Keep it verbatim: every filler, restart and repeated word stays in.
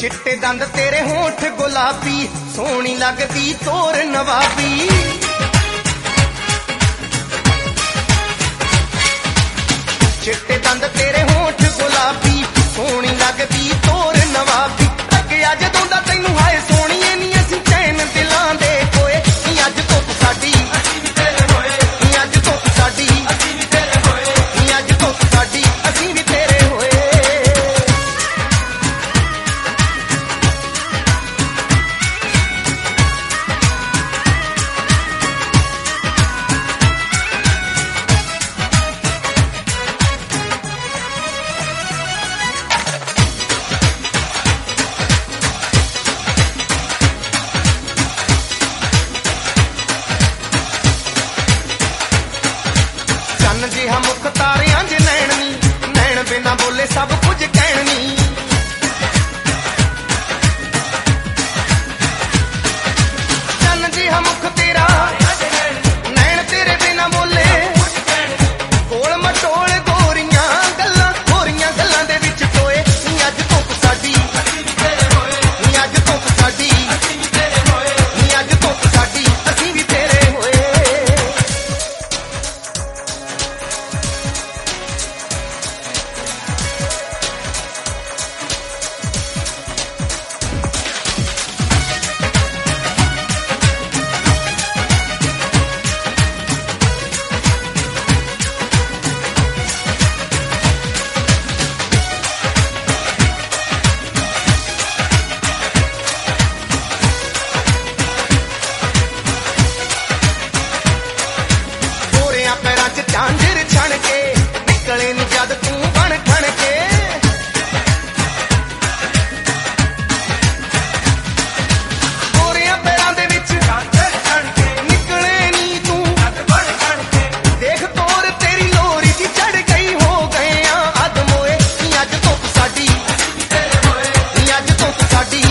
चिट्टे दंद तेरे होठ गुलाबी, सोहनी लगदी तोर नवाबी। चिट्टे दंद तेरे होठ गुलाबी, सोहनी लगदी तोर नवाबी। अगे जदों दा तैनूं हाए सोहणीए नी असीं चैन दिलां दे कोए, नी अज धुप साडी असीं भी तेरे होए, नी अज धुप साडी असीं भी तेरे होए, नी अज धुप साडी असीं भी तेरे होए। जिहा मुख तारियां ज नैन नी, नैन बिना बोले सब कुछ कहण नी। चन्न जिहा मुख तेरा, नैन तेरे बिना बोले, कोल मटोल गोरियां गल्लां, गोरियां गल्लां दे विच टोए। नी अज धुप साडी नी अज धुप साडी नी अज धुप साडी असीं भी तेरे होए। झांझर छण के निकले नी जद तू बन ठण के, गोरियां पैरां दे विच झांझर छण के निकले नी तू जद बन ठण के। देख तोर तेरी लोरी दी चढ़ गई, हो गए आ अदमोए। नी अज धुप साडी नी अज धुप साडी